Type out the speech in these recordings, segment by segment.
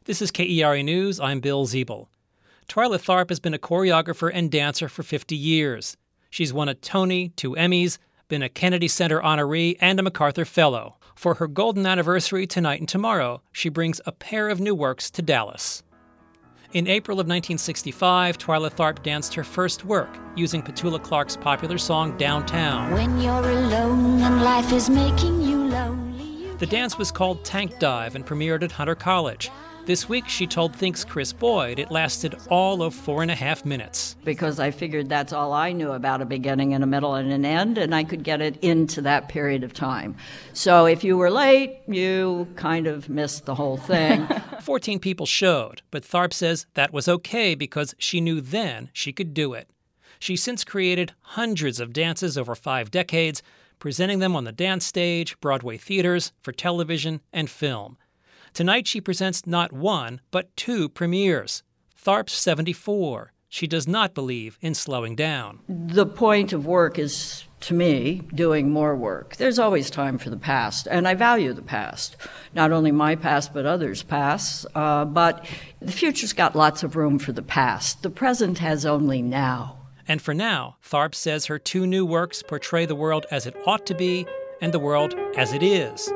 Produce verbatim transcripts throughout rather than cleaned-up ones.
This is K E R A News. I'm Bill Ziebel. Twyla Tharp has been a choreographer and dancer for fifty years. She's won a Tony, two Emmys, been a Kennedy Center honoree, and a MacArthur Fellow. For her golden anniversary tonight and tomorrow, she brings a pair of new works to Dallas. In April of nineteen sixty-five, Twyla Tharp danced her first work using Petula Clark's popular song Downtown. When you're alone and life is making you lonely. You The dance was called Tank Dive and premiered at Hunter College. This week, she told Think's Chris Boyd it lasted all of four and a half minutes. Because I figured that's all I knew about a beginning and a middle and an end, and I could get it into that period of time. So if you were late, you kind of missed the whole thing. Fourteen people showed, but Tharp says that was okay because she knew then she could do it. She's since created hundreds of dances over five decades, presenting them on the dance stage, Broadway theaters, for television, and film. Tonight she presents not one, but two premieres. Tharp's seventy-four. She does not believe in slowing down. The point of work is, to me, doing more work. There's always time for the past, and I value the past. Not only my past, but others' past. Uh, but the future's got lots of room for the past. The present has only now. And for now, Tharp says her two new works portray the world as it ought to be and the world as it is.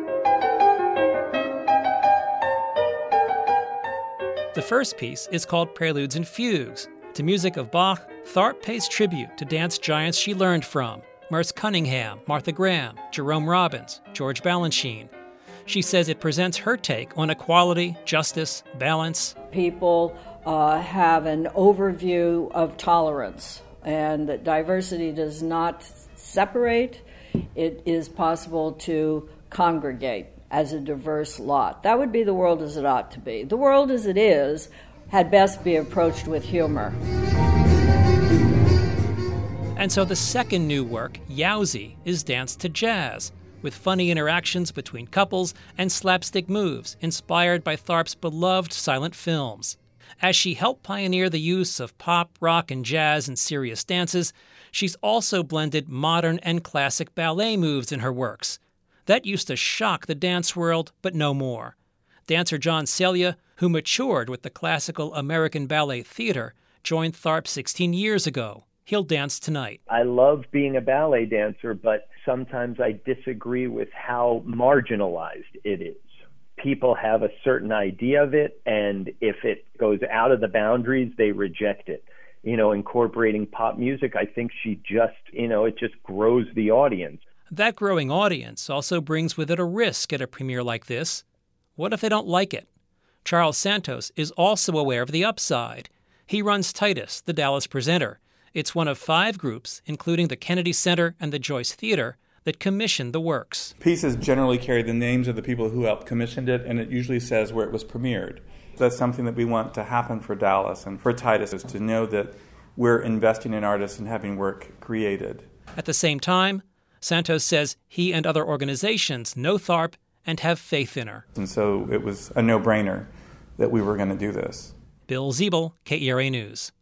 The first piece is called Preludes and Fugues. To music of Bach, Tharp pays tribute to dance giants she learned from: Merce Cunningham, Martha Graham, Jerome Robbins, George Balanchine. She says it presents her take on equality, justice, balance. People uh, have an overview of tolerance, and that diversity does not separate. It is possible to congregate as a diverse lot. That would be the world as it ought to be. The world as it is had best be approached with humor. And so the second new work, Yowzy, is danced to jazz, with funny interactions between couples and slapstick moves inspired by Tharp's beloved silent films. As she helped pioneer the use of pop, rock, and jazz in serious dances, she's also blended modern and classic ballet moves in her works. That used to shock the dance world, but no more. Dancer John Celia, who matured with the classical American Ballet Theater, joined Tharp sixteen years ago. He'll dance tonight. I love being a ballet dancer, but sometimes I disagree with how marginalized it is. People have a certain idea of it, and if it goes out of the boundaries, they reject it. You know, incorporating pop music, I think she just, you know, it just grows the audience. That growing audience also brings with it a risk at a premiere like this. What if they don't like it? Charles Santos is also aware of the upside. He runs Titus, the Dallas Presenter. It's one of five groups, including the Kennedy Center and the Joyce Theater, that commissioned the works. Pieces generally carry the names of the people who helped commissioned it, and it usually says where it was premiered. That's something that we want to happen for Dallas and for Titus, is to know that we're investing in artists and having work created. At the same time, Santos says he and other organizations know Tharp and have faith in her. And so it was a no-brainer that we were going to do this. Bill Ziebel, K E R A News.